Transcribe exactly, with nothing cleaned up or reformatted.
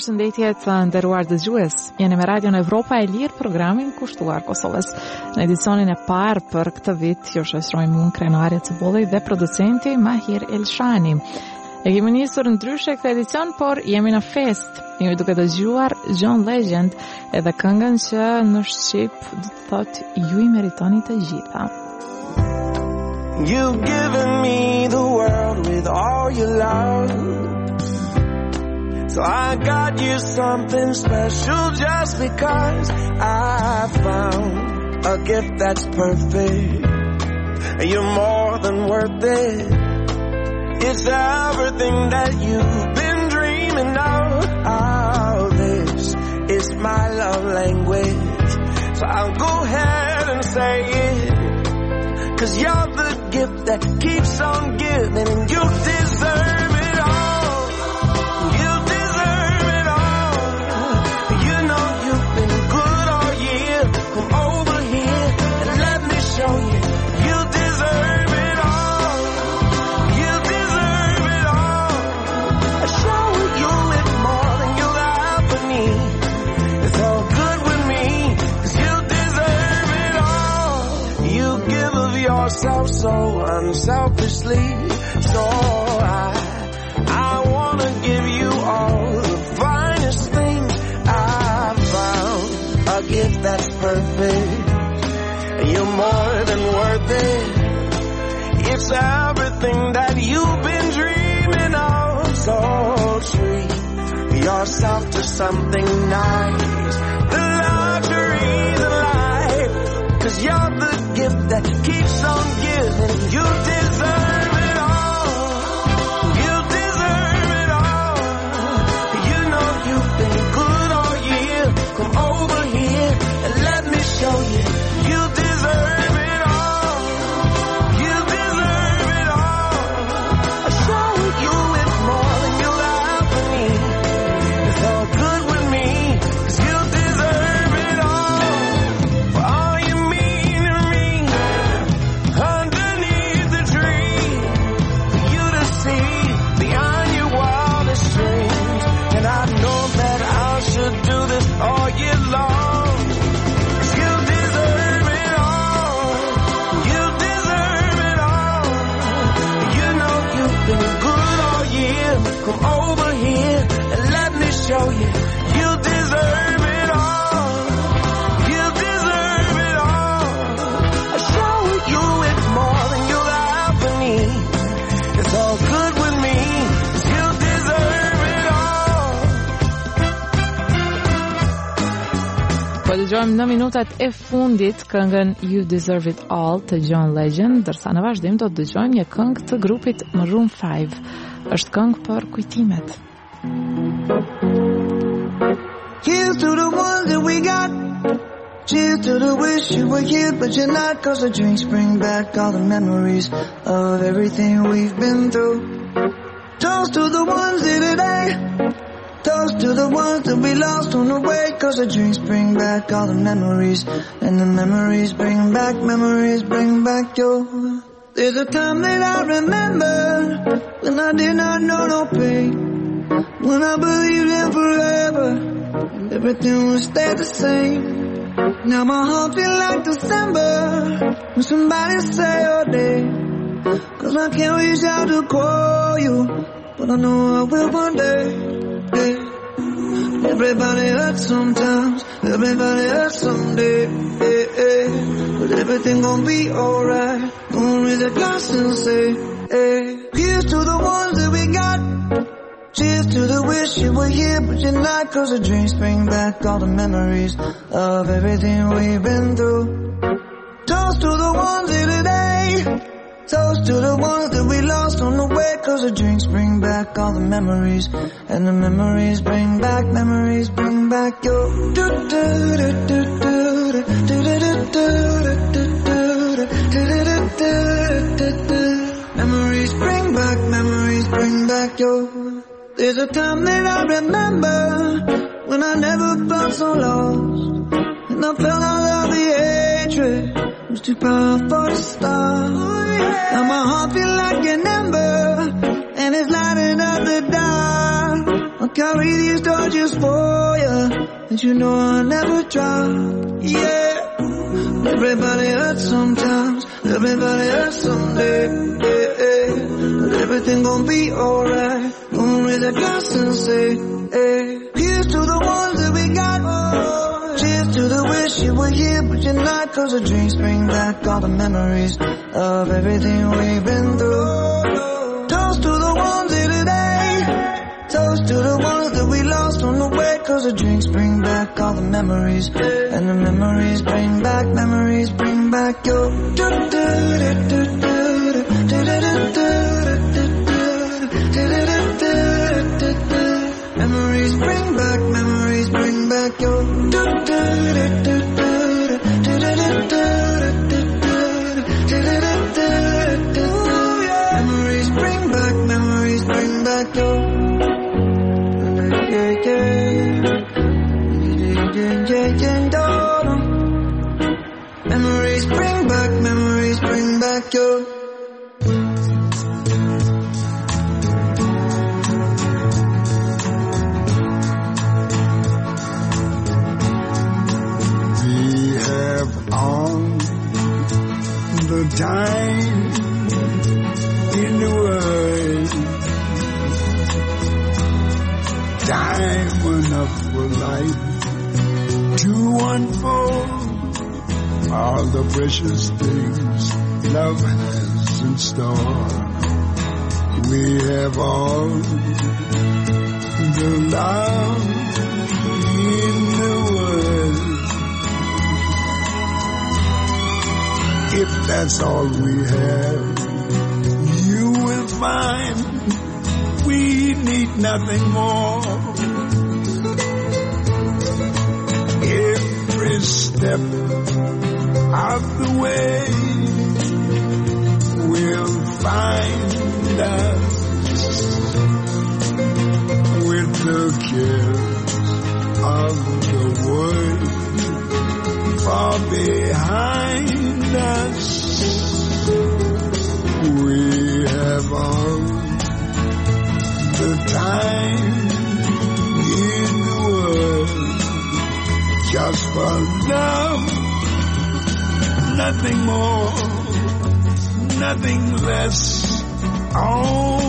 Përshëndetje të nderuar dëgjues. Jeni me Radion Evropa e Lirë, programin kushtuar Kosovës. Në edicionin e parë për këtë vit, ju shoqërojmë unë Krenare Cibulli dhe producenti Mahir Elshani. E kemi nisur ndryshe këtë edicion, por jemi në fest. Jemi duke dëgjuar John Legend edhe këngën që në shqip do të thotë ju i meritoni të gjitha. You've given me the world with all your love. So I got you something special just because I found a gift that's perfect. And you're more than worth it. It's everything that you've been dreaming of. Oh, this is my love language. So I'll go ahead and say it. 'Cause you're the gift that keeps on giving, and you deserve it all. You deserve it all. You know you've been good all year. Come over here and let me show you. You deserve it all. You deserve it all. I show you it more than you'll ever need. It's all good with me, 'cause you deserve it all. You give of yourself so unselfishly, so I I wanna give you all the finest things I've found. A gift that's perfect, and you're more than worth it. It's everything that you've been dreaming of. So treat yourself to something nice, the luxuries of life. 'Cause you're the gift that keeps on giving. You deserve it all. You deserve it all. You know you've been good all year. Come over here and let me show you. You deserve it all. You deserve it all. I show you it more than you'll ever need. It's all good with me, 'cause you deserve it all. For all you mean to me, underneath the tree, for you to see beyond your wildest dreams. And I know that I should do this all year long. 'Cause you deserve it all. You deserve it all. You know you've been good all year. Come over here and let me show you. You deserve it all. You deserve it all. I show you it more than you'll ever need. It's all good with me, 'cause you deserve it all. Po dëgjojmë në minutat e fundit këngën You Deserve It All të John Legend, ndërsa në vazhdim do të dëgjojmë një këngë të grupit Maroon five. Është këngë për kujtimet. Here's to the ones that we got. Cheers to the wish you were here, but you're not. 'Cause the drinks bring back all the memories of everything we've been through. Toast to the ones here today. Toast to the ones that we lost on the way. 'Cause the drinks bring back all the memories, and the memories bring back, memories bring back your. There's a time that I remember when I did not know no pain, when I believed in forever and everything would stay the same. Now my heart feel like December when somebody say your name. 'Cause I can't reach out to call you, but I know I will one day. Hey. Everybody hurts sometimes, everybody hurts someday. Hey, hey. But everything gon' be alright. Gonna raise a glass and say, hey. Here's to the ones that we got. Cheers to the wish you were here, but you're not. 'Cause the drinks bring back all the memories of everything we've been through. Toast to the ones here today. Toast to the ones that we lost on the way. 'Cause the drinks bring back all the memories, and the memories bring back, memories bring back your. Memories bring back, memories bring back your. There's a time that I remember when I never felt so lost, and I felt all of the hatred was too powerful to stop. Now my heart feel like an ember, and it's lighting up the dark. I'll carry these torches just for you, and you know I'll never drop. Yeah, everybody hurts sometimes, everybody hurts someday. Yeah, yeah. But everything gon' be alright. Gonna raise a glass and say, hey, here's to the ones that we got. Cheers to the wish you were here, but you're not. Cause the drinks bring back all the memories of everything we've been through. Toast to the ones here today. Toast to the ones that we lost on the way. Cause the drinks bring back all the memories, and the memories bring back, memories bring back your memories bring back, memories bring back your memories bring back, memories bring back your yeah, yeah, yeah, yeah, memories bring back, memories bring back your time in the world, time enough for life to unfold all the precious things love has in store. We have all the love in the world. If that's all we have, you will find we need nothing more. Every step of the way will find us with the cares of the world far behind us. We have all the time in the world just for love, nothing more, nothing less. Oh,